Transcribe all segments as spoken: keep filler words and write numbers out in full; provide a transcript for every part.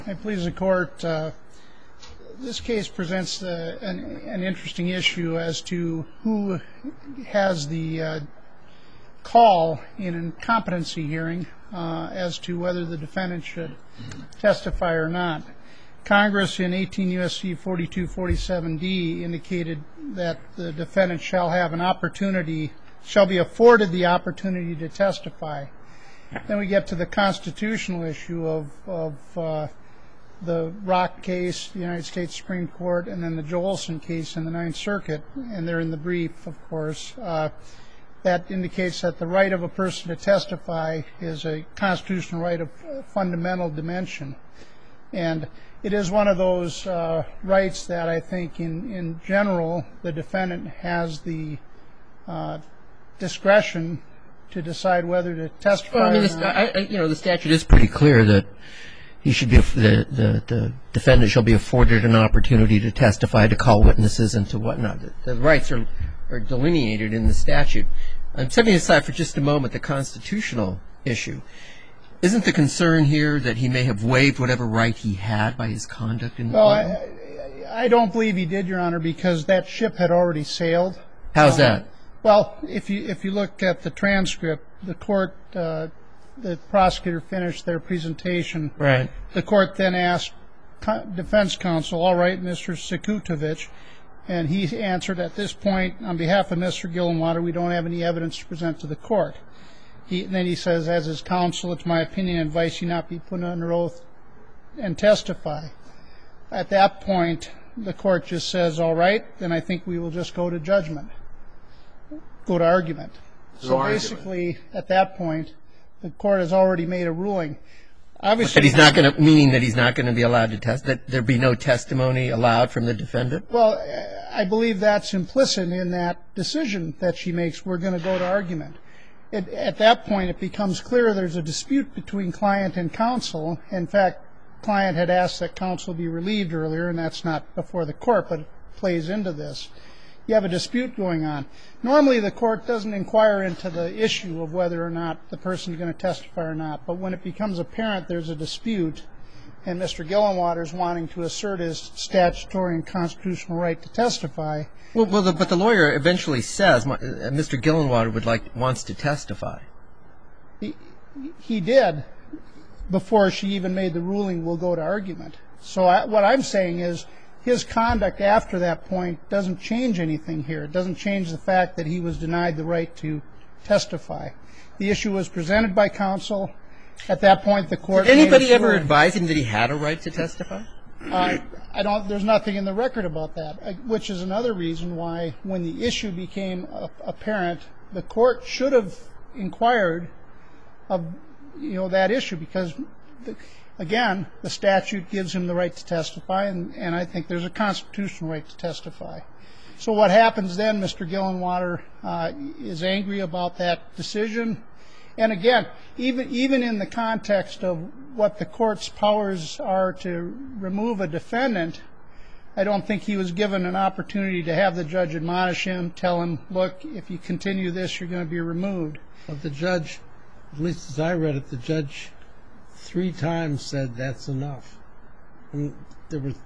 I please the court. Uh, this case presents uh, an, an interesting issue as to who has the uh, call in an incompetency hearing uh, as to whether the defendant should testify or not. Congress in eighteen U S C forty-two forty-seven D indicated that the defendant shall have an opportunity, shall be afforded the opportunity to testify. Then we get to the constitutional issue of, of uh, the Rock case, the United States Supreme Court, and then the Joelson case in the Ninth Circuit, and they're in the brief, of course. Uh, that indicates that the right of a person to testify is a constitutional right of fundamental dimension. And it is one of those uh, rights that I think in, in general the defendant has the uh, discretion to decide whether to testify well, I mean, or not. I, I, you know, the statute is pretty clear that he should be the, the the defendant shall be afforded an opportunity to testify, to call witnesses, and to whatnot. The, the rights are are delineated in the statute. I'm setting aside for just a moment the constitutional issue. Isn't the concern here that he may have waived whatever right he had by his conduct in the well, court? I, I don't believe he did, Your Honor, because that ship had already sailed. How's um, that? Well, if you if you look at the transcript, the court, uh, the prosecutor finished their presentation. Right. The court then asked defense counsel, all right, Mister Sekutovich, and he answered, at this point, on behalf of Mister Gillenwater, we don't have any evidence to present to the court. He, then he says, as his counsel, it's my opinion and advice you not be put under oath and testify. At that point, the court just says, all right, then I think we will just go to judgment, go to argument. No so argument. Basically, at that point, the court has already made a ruling. Obviously, but he's not going to, meaning that he's not going to be allowed to test, that there be no testimony allowed from the defendant? Well, I believe that's implicit in that decision that she makes. We're going to go to argument. It, at that point, it becomes clear there's a dispute between client and counsel. In fact, client had asked that counsel be relieved earlier, and that's not before the court, but it plays into this. You have a dispute going on. Normally, the court doesn't inquire into the issue of whether or not the person is going to testify or not, but when it becomes apparent there's a dispute and Mister Gillenwater is wanting to assert his statutory and constitutional right to testify. Well, well the, but the lawyer eventually says uh, Mister Gillenwater would like wants to testify. He, he did before she even made the ruling, we'll go to argument. So I, what I'm saying is his conduct after that point doesn't change anything here. It doesn't change the fact that he was denied the right to testify. The issue was presented by counsel. At that point, the court Did anybody made a ever ruling. advise him that he had a right to testify? Uh, I don't. There's nothing in the record about that, which is another reason why, when the issue became apparent, the court should have inquired of, you know, that issue, because, the, again, the statute gives him the right to testify, and, and I think there's a constitutional right to testify. So what happens then, Mister Gillenwater uh, is angry about that decision. And again, even even in the context of what the court's powers are to remove a defendant, I don't think he was given an opportunity to have the judge admonish him, tell him, look, if you continue this, you're going to be removed. But the judge, at least as I read it, the judge three times said that's enough. And there was,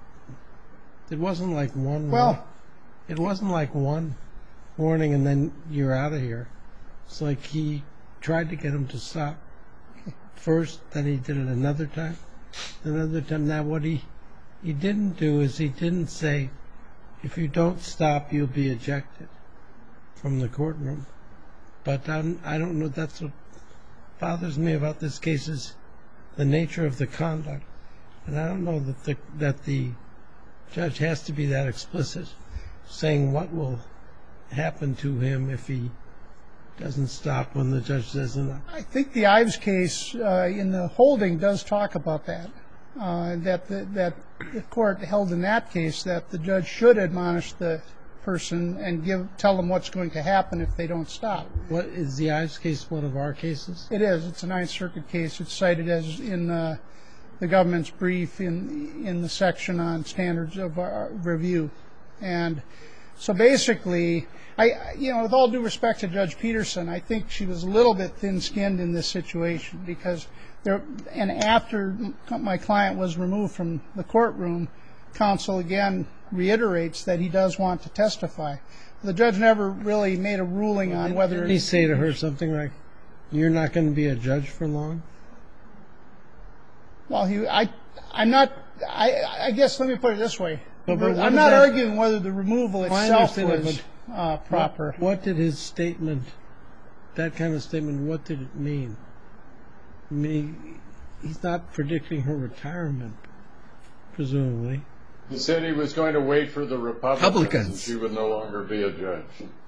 it wasn't like one. Well, it wasn't like one warning and then you're out of here. It's like he tried to get him to stop first, then he did it another time, another time. Now what he he didn't do is he didn't say, if you don't stop, you'll be ejected from the courtroom. But I'm, I don't know, that's what bothers me about this case is the nature of the conduct. And I don't know that the, that the judge has to be that explicit, saying what will happen to him if he doesn't stop when the judge says enough. I think the Ives case uh, in the holding does talk about that, uh, that, the, that the court held in that case that the judge should admonish the person and give tell them what's going to happen if they don't stop. What is the Ives case? One of our cases? It is. It's a Ninth Circuit case. It's cited as in uh, the government's brief in in the section on standards of uh, review. And So basically, I, you know, with all due respect to Judge Peterson, I think she was a little bit thin-skinned in this situation because there, and after my client was removed from the courtroom, counsel again reiterates that he does want to testify. The judge never really made a ruling on whether... Didn't he say to her something like, you're not going to be a judge for long? Well, he, I, I'm not, I, I guess let me put it this way. But, but I'm not that, arguing whether the removal itself was uh, proper. What, what did his statement, that kind of statement, what did it mean? I mean, he, he's not predicting her retirement, presumably. He said he was going to wait for the Republicans, Republicans. and she would no longer be a judge.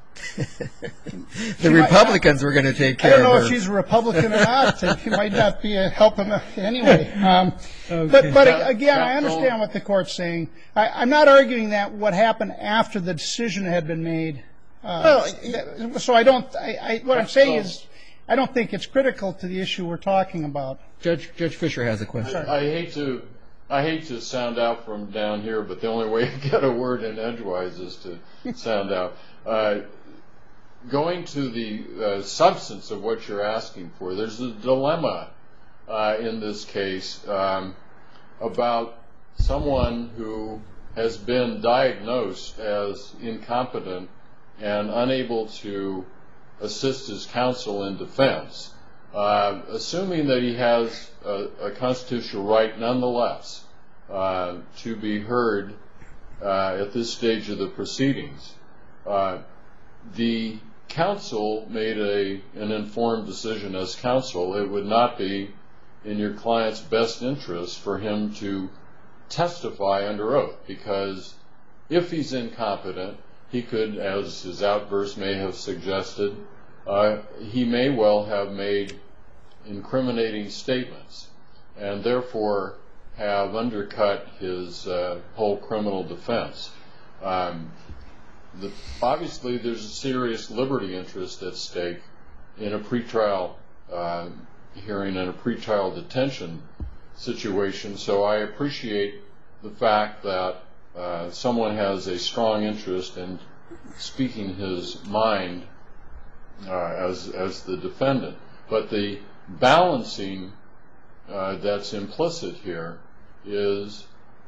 The Republicans were going to take care of her. I don't know if she's a Republican or not. It might not be a help him anyway. Um, Okay. But, but again, I understand what the court's saying. I, I'm not arguing that what happened after the decision had been made. Uh, so I don't. I, I, what I'm saying is, I don't think it's critical to the issue we're talking about. Judge Judge Fisher has a question. I, I hate to. I hate to sound out from down here, but the only way to get a word in edgewise is to sound out. Uh, going to the uh, substance of what you're asking for, there's a dilemma uh, in this case um, about someone who has been diagnosed as incompetent and unable to assist his counsel in defense. Uh, assuming that he has a, a constitutional right nonetheless uh, to be heard uh, at this stage of the proceedings, uh, the counsel made a, an informed decision as counsel. It would not be in your client's best interest for him to testify under oath, because if he's incompetent, he could, as his outburst may have suggested, Uh, he may well have made incriminating statements and therefore have undercut his uh, whole criminal defense. Um, the, obviously, there's a serious liberty interest at stake in a pretrial uh, hearing and a pretrial detention situation, so I appreciate the fact that uh, someone has a strong interest in speaking his mind Uh, as as the defendant, but the balancing uh, that's implicit here is,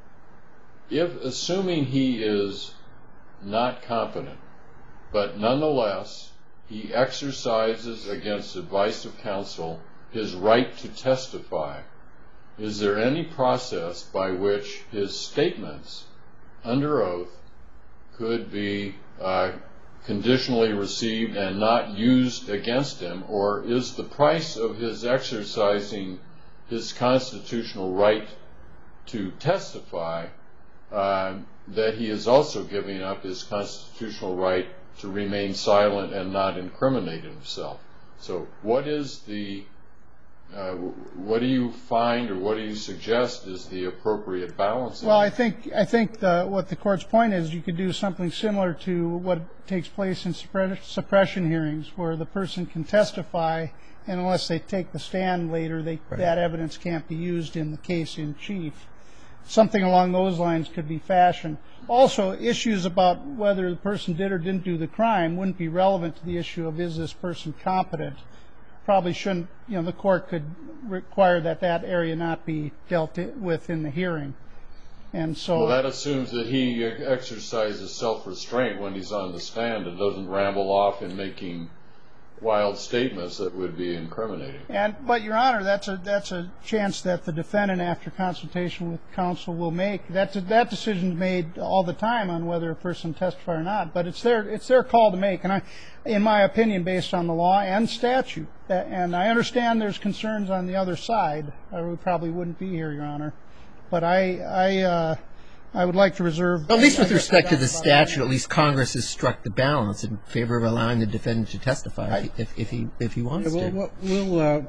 if assuming he is not competent, but nonetheless he exercises against advice of counsel his right to testify, is there any process by which his statements under oath could be uh, conditionally received and not used against him, or is the price of his exercising his constitutional right to testify uh, that he is also giving up his constitutional right to remain silent and not incriminate himself? So what is the Uh, what do you find, or what do you suggest is the appropriate balance? Well, I think I think the, what the court's point is, you could do something similar to what takes place in suppre- suppression hearings, where the person can testify, and unless they take the stand later, they, right. that evidence can't be used in the case in chief. Something along those lines could be fashioned. Also, issues about whether the person did or didn't do the crime wouldn't be relevant to the issue of, is this person competent? Probably shouldn't, you know, the court could require that that area not be dealt with in the hearing. And so, well, that assumes that he exercises self-restraint when he's on the stand and doesn't ramble off in making wild statements that would be incriminating. And but, Your Honor, that's a that's a chance that the defendant, after consultation with counsel, will make. That that decision is made all the time on whether a person testifies or not. But it's their it's their call to make, and I, in my opinion, based on the law and statute. That, and I understand there's concerns on the other side, or we probably wouldn't be here, Your Honor. But I I uh, I would like to reserve. Well, at least I, with I respect to the statute, at least Congress has struck the balance in favor of allowing the defendant to testify I, if, if he if he wants yeah, well, to. We'll, uh,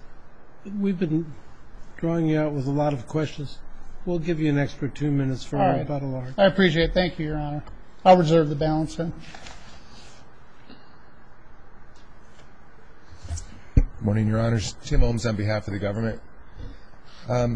we've been drawing you out with a lot of questions. We'll give you an extra two minutes for a rebuttal argument. I appreciate it. Thank you, Your Honor. I'll reserve the balance then. Good morning, Your Honors. Tim Holmes on behalf of the government. Um,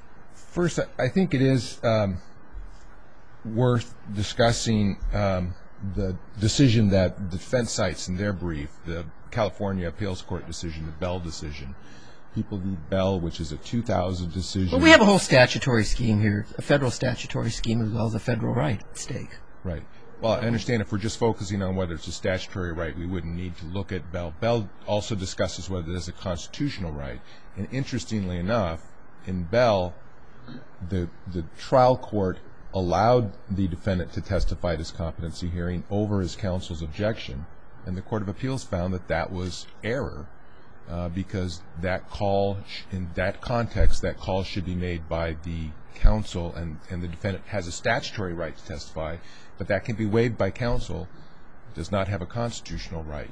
first, I think it is um, worth discussing um, the decision that the defense cites in their brief, the California Appeals Court decision, the Bell decision, People v. Bell, which is a two thousand decision. Well, we have a whole statutory scheme here, a federal statutory scheme as well as a federal right at stake. Right. Well, I understand if we're just focusing on whether it's a statutory right, we wouldn't need to look at Bell. Bell also discusses whether there's a constitutional right. And interestingly enough, in Bell, the the trial court allowed the defendant to testify at his competency hearing over his counsel's objection, and the Court of Appeals found that that was error uh, because that call, in that context, that call should be made by the counsel, and, and the defendant has a statutory right to testify, but that can be waived by counsel, does not have a constitutional right.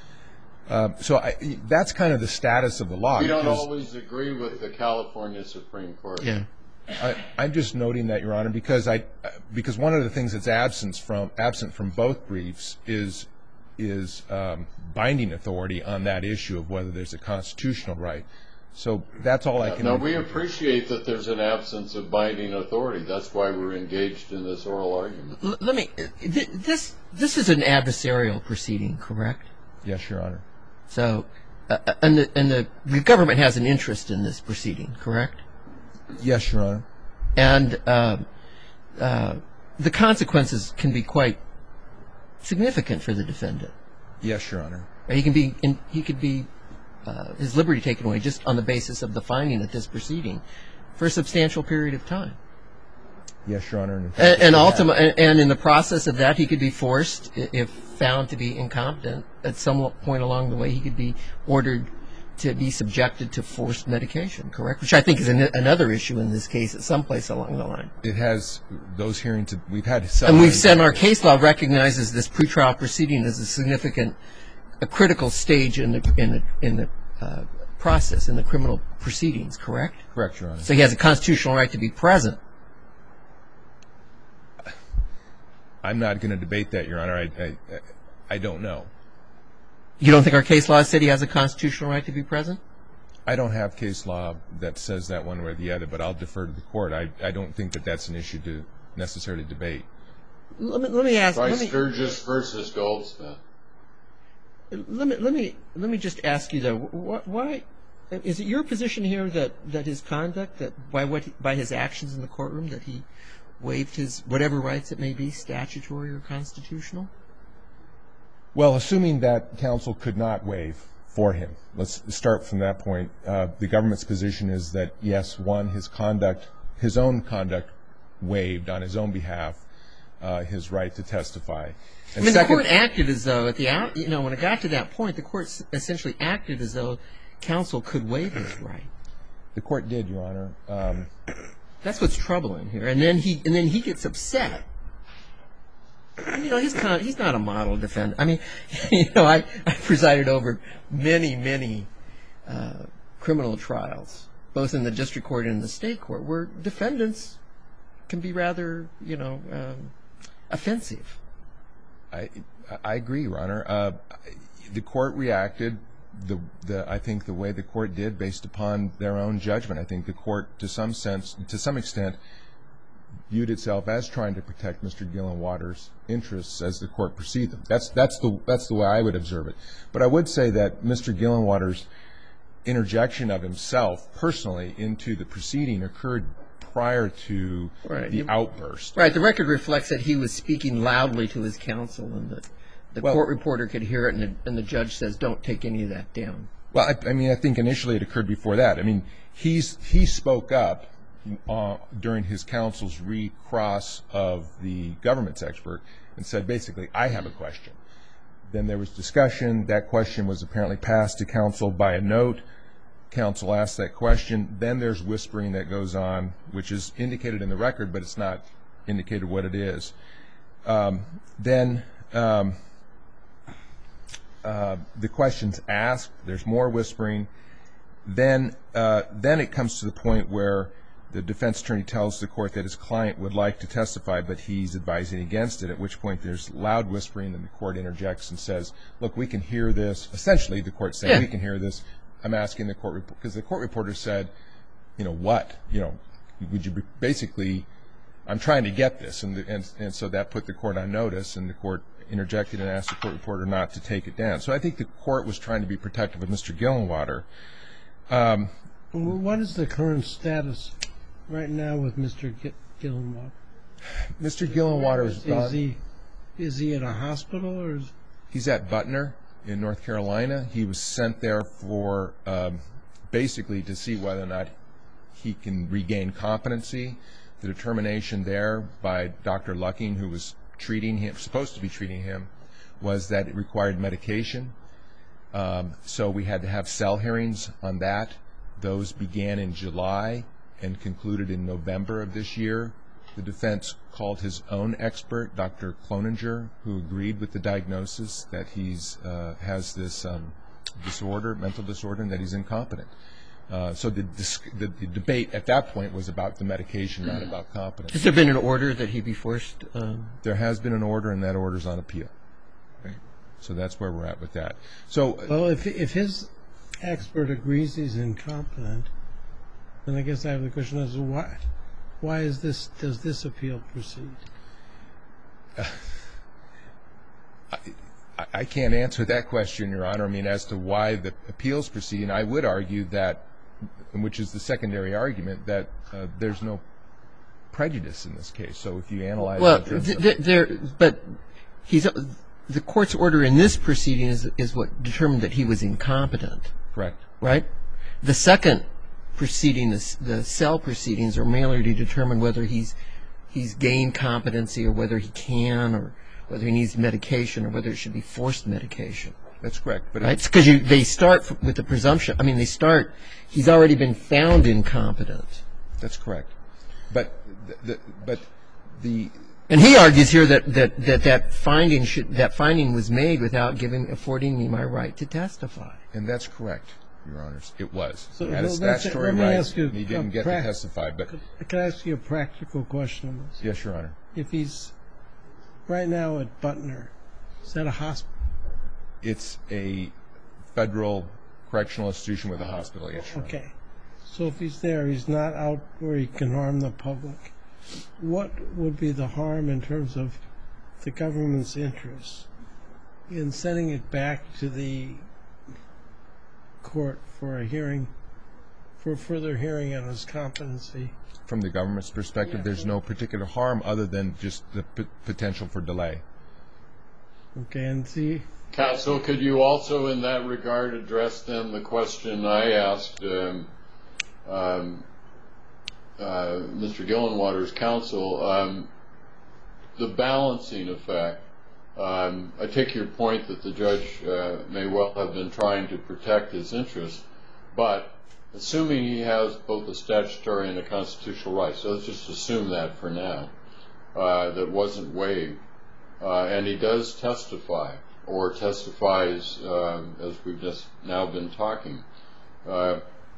Uh, so I, that's kind of the status of the law. We don't always agree with the California Supreme Court. Yeah. I, I'm just noting that, Your Honor, because I because one of the things that's absent from absent from both briefs is is um, binding authority on that issue of whether there's a constitutional right. So that's all I can. No, we appreciate that there's an absence of binding authority. That's why we're engaged in this oral argument. L- let me. Th- this this is an adversarial proceeding, correct? Yes, Your Honor. So, uh, and the and the, the government has an interest in this proceeding, correct? Yes, Your Honor. And uh, uh, the consequences can be quite significant for the defendant. Yes, Your Honor. He can be in, he could be uh, his liberty taken away just on the basis of the finding at this proceeding for a substantial period of time. Yes, Your Honor. And, And, and ultimately, and in the process of that, he could be forced, if found to be incompetent, at some point along the way, he could be ordered to be subjected to forced medication, correct? Which I think is an, another issue in this case at some place along the line. It has those hearings. We've had some. And we've said our case law recognizes this pretrial proceeding as a significant, a critical stage in the in the in the uh, process in the criminal proceedings, correct? Correct, Your Honor. So he has a constitutional right to be present. I'm not going to debate that, Your Honor. I, I, I don't know. You don't think our case law said he has a constitutional right to be present? I don't have case law that says that one way or the other, but I'll defer to the court. I, I don't think that that's an issue to necessarily debate. Let me let me ask. By Let me, Sturgis versus Goldsmith. let me let me let me just ask you though. Wh- Why is it your position here that, that his conduct, that by what he, by his actions in the courtroom, that he waived his whatever rights it may be, statutory or constitutional? Well, assuming that counsel could not waive for him, let's start from that point. Uh, the government's position is that, yes, one, his conduct, his own conduct waived on his own behalf uh, his right to testify. And I mean, second, the court acted as though at the out, you know, when it got to that point, the court essentially acted as though counsel could waive his right. the court did, Your Honor. Um, That's what's troubling here. And then he and then he gets upset. You know, he's kind of, he's not a model defendant. I mean, you know, I, I presided over many, many uh, criminal trials, both in the district court and in the state court, where defendants can be rather, you know, um, offensive. I I agree, Your Honor. Uh, the court reacted the the I think the way the court did based upon their own judgment. I think the court, to some sense, to some extent, viewed itself as trying to protect Mister Gillenwater's interests as the court perceived them. That's that's the that's the way I would observe it. But I would say that Mister Gillenwater's interjection of himself personally into the proceeding occurred prior to Right. the outburst. Right. The record reflects that he was speaking loudly to his counsel, and the, the Well- court reporter could hear it, and the, and the judge says, "Don't take any of that down." Well, I, I mean, I think initially it occurred before that. I mean, he's he spoke up uh, during his counsel's recross of the government's expert and said, basically, I have a question. Then there was discussion. That question was apparently passed to counsel by a note. Counsel asked that question. Then there's whispering that goes on, which is indicated in the record, but it's not indicated what it is. Um, then um, uh, the question's asked. There's more whispering. Then, uh, then it comes to the point where the defense attorney tells the court that his client would like to testify, but he's advising against it, at which point there's loud whispering, and the court interjects and says, look, we can hear this. Essentially, the court's saying, Yeah. we can hear this. I'm asking the court, because the court reporter said, you know, what? You know, would you be basically I'm trying to get this, and, and and so that put the court on notice, and the court interjected and asked the court reporter not to take it down. So I think the court was trying to be protective of Mister Gillenwater. Um, Well, what is the current status right now with Mister Gillenwater? Mister Gillenwater is gone. Is he, is he at a hospital or is He's at Butner in North Carolina. He was sent there for um, basically to see whether or not he can regain competency. The determination there by Doctor Lucking, who was treating him, supposed to be treating him, was that it required medication. Um, so we had to have cell hearings on that. Those began in July and concluded in November of this year. The defense called his own expert, Doctor Cloninger, who agreed with the diagnosis that he's uh, has this um, disorder, mental disorder, and that he's incompetent. Uh, so the, the, the debate at that point was about the medication, not about competence. Has there been an order that he be forced? Um... There has been an order, and that order's on appeal. Right. So that's where we're at with that. So, well, if if his expert agrees he's incompetent, then I guess I have the question as to why why is this does this appeal proceed? Uh, I, I can't answer that question, Your Honor. I mean, as to why the appeals proceed, and I would argue that, which is the secondary argument, that uh, there's no prejudice in this case. So if you analyze well, it, th- th- there, but he's the court's order in this proceeding is is what determined that he was incompetent. Correct. Right. The second proceeding, the, the cell proceedings, are merely to determine whether he's he's gained competency or whether he can or whether he needs medication or whether it should be forced medication. That's correct. But right? Because you they start with the presumption. I mean, they start. He's already been found incompetent. That's correct. But the, the but the and he argues here that that that, that finding should that finding was made without giving affording me my right to testify. And that's correct, Your Honors. It was. So, he had a well, that's it. statutory Let me right, ask you and he didn't a get prac- to testify. But can I ask you a practical question on this? yes, Your Honor. If he's right now at Butner, is that a hospital? It's a federal correctional institution with a hospital. Yes, Your Honor. Okay. So if he's there, he's not out where he can harm the public. What would be the harm in terms of the government's interest in sending it back to the court for a hearing, for further hearing on his competency? From the government's perspective, Yeah. there's no particular harm other than just the p- potential for delay. Okay, and see... Counsel, could you also in that regard address then the question I asked um, um, uh, Mister Gillenwater's counsel, um, the balancing effect. Um, I take your point that the judge uh, may well have been trying to protect his interests, but assuming he has both a statutory and a constitutional right, so let's just assume that for now, uh, that wasn't waived, uh, and he does testify, or testifies uh, as we've just now been talking, uh,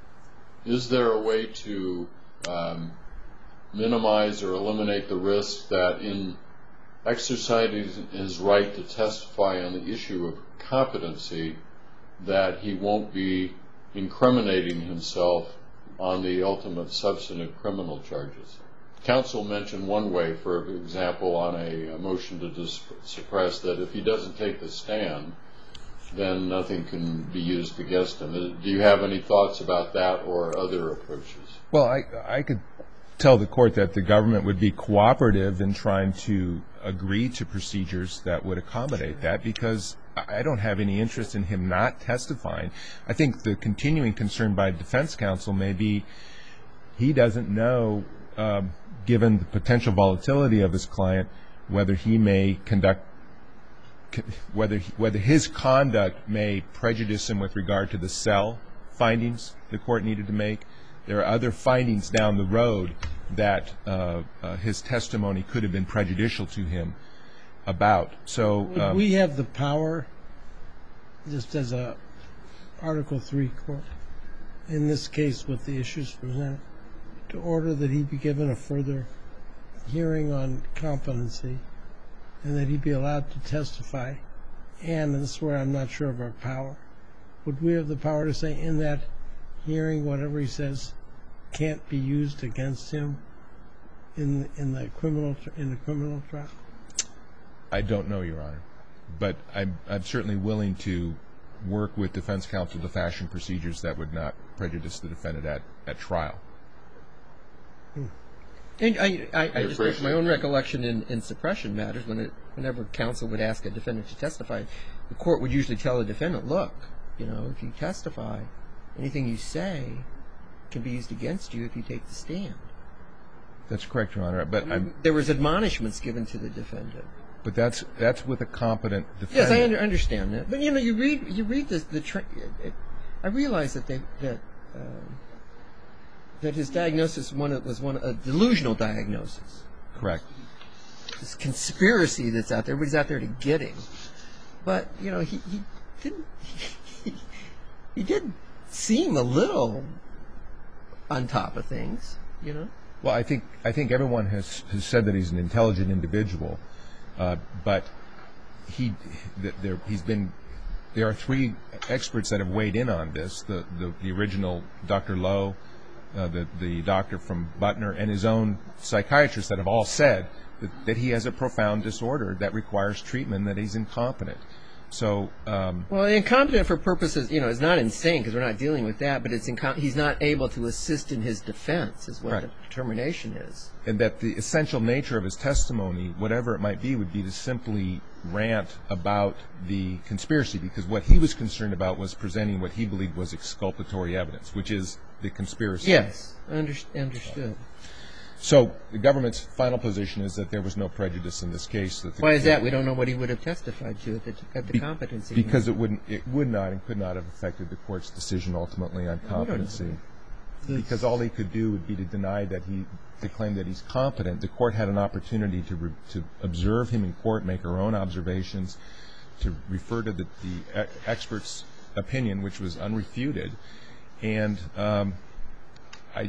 is there a way to um, minimize or eliminate the risk that in exercising his right to testify on the issue of competency, that he won't be incriminating himself on the ultimate substantive criminal charges? Counsel mentioned one way, for example, on a, a motion to dis- suppress, that if he doesn't take the stand, then nothing can be used against him. Do you have any thoughts about that or other approaches? Well, I, I could tell the court that the government would be cooperative in trying to agree to procedures that would accommodate that, because I don't have any interest in him not testifying. I think the continuing concern by defense counsel may be he doesn't know, um, given the potential volatility of his client, whether he may conduct, whether whether his conduct may prejudice him with regard to the cell findings the court needed to make. There are other findings down the road that uh, uh, his testimony could have been prejudicial to him about. So Would um, we have the power, just as a Article three court, in this case with the issues presented, to order that he be given a further hearing on competency and that he be allowed to testify? And, and this is where I'm not sure of our power, would we have the power to say in that hearing whatever he says can't be used against him in in the criminal tr- in the criminal trial? I don't know, Your Honor, but I'm, I'm certainly willing to work with defense counsel to fashion procedures that would not prejudice the defendant at, at trial. And I, I, I just appreciate my own it. recollection in, in suppression matters, when it, whenever counsel would ask a defendant to testify, the court would usually tell the defendant, look, you know, if you testify, anything you say can be used against you if you take the stand. That's correct, Your Honor, but I'm, There was admonishments given to the defendant. but that's that's with a competent Yes, defendant. I under, understand that. But, you know, you read you read the, the tra- it, I realize that they, that um, that his diagnosis one was one a delusional diagnosis. Correct. This conspiracy that's out there, everybody's out there to get him. But, you know, he, he didn't he, he did seem a little on top of things, you know? Well, I think I think everyone has, has said that he's an intelligent individual, uh, but he th- there he's been there are three experts that have weighed in on this: the the, the original Doctor Lowe, uh, the the doctor from Butner, and his own psychiatrists that have all said that, that he has a profound disorder that requires treatment, that he's incompetent. So, um, Well, incompetent for purposes, you know, is not insane because we're not dealing with that, but it's incom- he's not able to assist in his defense is what Right. the determination is. and that the essential nature of his testimony, whatever it might be, would be to simply rant about the conspiracy, because what he was concerned about was presenting what he believed was exculpatory evidence, which is the conspiracy. Yes, under- understood. So the government's final position is that there was no prejudice in this case. That the Why is that? We don't know what he would have testified to at the, at the Be- competency. Because it wouldn't, it would not and could not have affected the court's decision ultimately on don't know. competency. Because all he could do would be to deny that he, to claim that he's competent. The court had an opportunity to re, to observe him in court, make her own observations, to refer to the, the e- expert's opinion, which was unrefuted, and um, I.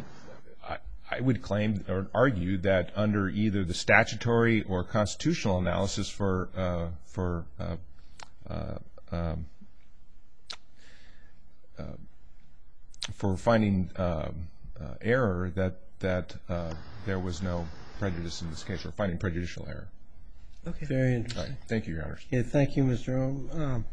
I would claim or argue that under either the statutory or constitutional analysis for uh, for uh, uh, um, uh, for finding uh, uh, error, that that uh, there was no prejudice in this case, or finding prejudicial error. Okay. Very All interesting. right. Thank you, Your Honors. Okay, thank you, Mister Ohm. Um,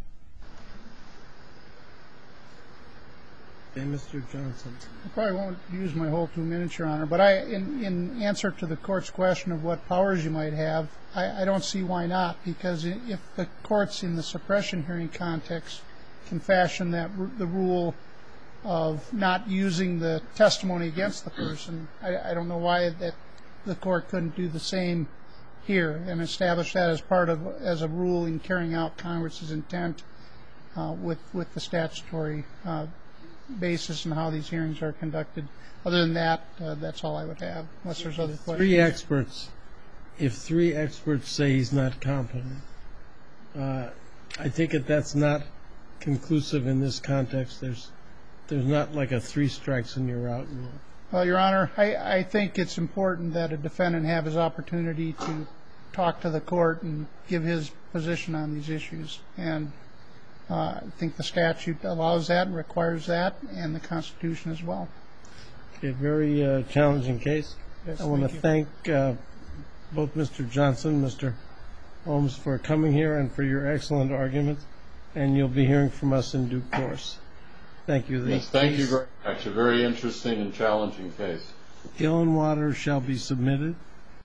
okay, Mister Johnson. I probably won't use my whole two minutes, Your Honor, but I, in, in answer to the court's question of what powers you might have, I, I don't see why not, because i- if the courts in the suppression hearing context can fashion that r- the rule of not using the testimony against the person, I, I don't know why that the court couldn't do the same here and establish that as part of as a rule in carrying out Congress's intent uh, with with the statutory uh, basis and how these hearings are conducted. Other than that, uh, that's all I would have, unless there's other questions. Three experts. If three experts say he's not competent, uh, I take it that's not conclusive in this context. There's, there's not like a three strikes and you're out rule. Well, Your Honor, I, I think it's important that a defendant have his opportunity to talk to the court and give his position on these issues. And uh, I think the statute allows that and requires that, and the Constitution as well. A very uh, challenging case. Yes, I want to thank thank uh, both Mister Johnson, Mister Holmes, for coming here and for your excellent arguments. And you'll be hearing from us in due course. Thank you. The Yes, thank you case- very much. A very interesting and challenging case. Gillenwater shall be submitted.